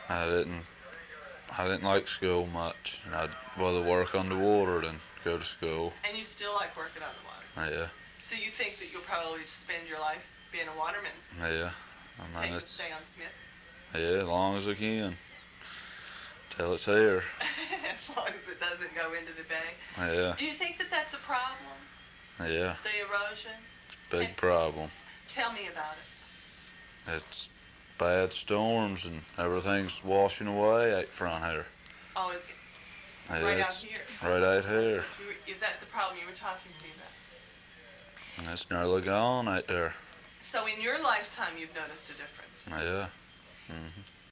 I didn't I didn't like school much, and I'd rather work underwater than go to school. And you still like working on the water. Yeah, So you think that you'll probably spend your life being a waterman, yeah. I mean, taking the it's stay on Smith? yeah, as long as I can till it's here. As long as it doesn't go into the bay. Yeah, Do you think that that's a problem, yeah. the erosion? Big problem. Tell me about it. It's bad storms and everything's washing away out front here. Oh, it's Yeah, right out it's here. right out That's here. what is that the problem you were talking to me about? And it's nearly gone out there. So in your lifetime, you've noticed a difference. Yeah. Hmm.